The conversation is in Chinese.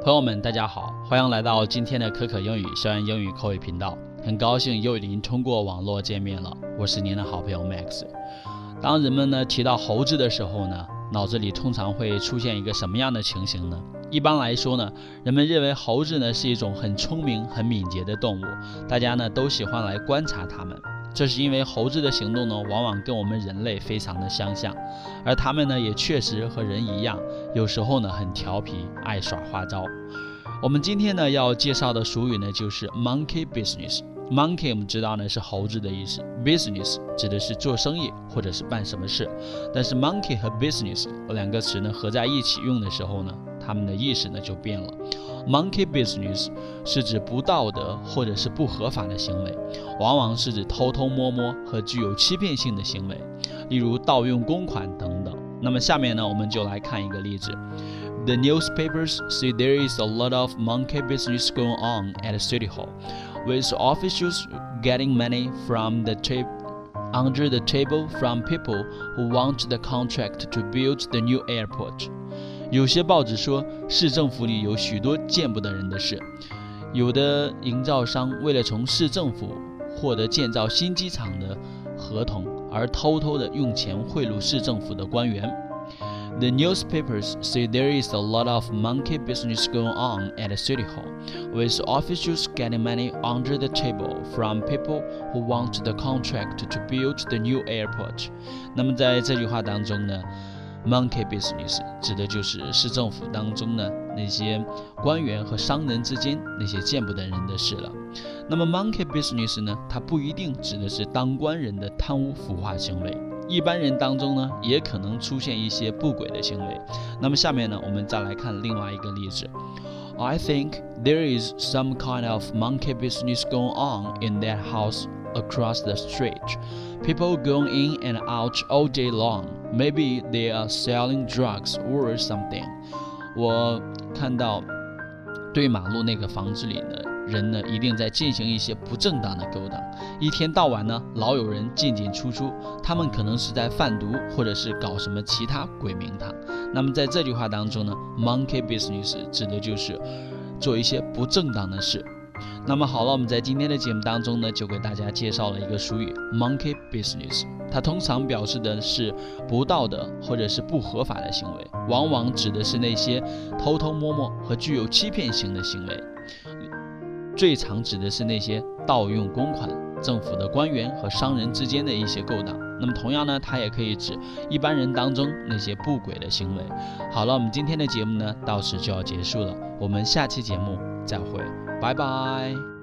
朋友们，大家好，欢迎来到今天的可可英语校园英语口语频道。很高兴又与您通过网络见面了，我是您的好朋友 Max。当人们呢提到猴子的时候呢，脑子里通常会出现一个什么样的情形呢？一般来说呢，人们认为猴子呢是一种很聪明、很敏捷的动物，大家呢都喜欢来观察它们。这是因为猴子的行动呢，往往跟我们人类非常的相像，而它们呢也确实和人一样，有时候呢很调皮，爱耍花招。我们今天呢要介绍的俗语呢就是 monkey business。monkey 我们知道呢是猴子的意思 ，business 指的是做生意或者是办什么事，但是 monkey 和 business 两个词呢合在一起用的时候呢，它们的意思呢就变了。Monkey business 是指不道德或者是不合法的行为，往往是指偷偷摸摸和具有欺骗性的行为，例如盗用公款等等。那么下面呢，我们就来看一个例子。The newspapers say there is a lot of monkey business going on at City Hall, with officials getting money from the under the table from people who want the contract to build the new airport.有些报纸说，市政府里有许多见不得人的事，有的营造商为了从市政府获得建造新机场的合同，而偷偷的用钱贿赂市政府的官员。The newspapers say there is a lot of monkey business going on at City Hall, with officials getting money under the table from people who want the contract to build the new airport. 那么在这句话当中呢，Monkey business 指的就是市政府当中呢那些官员和商人之间那些见不得人的事了。那么 Monkey business 呢，它不一定指的是当官人的贪污腐化行为，一般人当中呢也可能出现一些不轨的行为。那么下面呢，我们再来看另外一个例子。I think there is some kind of monkey business going on in that house across the street. People going in and out all day long. Maybe they are selling drugs or something. 我看到对马路那个房子里的人呢，一定在进行一些不正当的勾当。一天到晚呢，老有人进进出出，他们可能是在贩毒，或者是搞什么其他鬼名堂。那么在这句话当中呢 ，monkey business 指的就是做一些不正当的事。那么好了，我们在今天的节目当中呢，就给大家介绍了一个俗语 monkey business， 它通常表示的是不道德或者是不合法的行为，往往指的是那些偷偷摸摸和具有欺骗性的行为，最常指的是那些盗用公款、政府的官员和商人之间的一些勾当。那么同样呢，它也可以指一般人当中那些不轨的行为。好了，我们今天的节目呢到此就要结束了，我们下期节目再会，拜拜。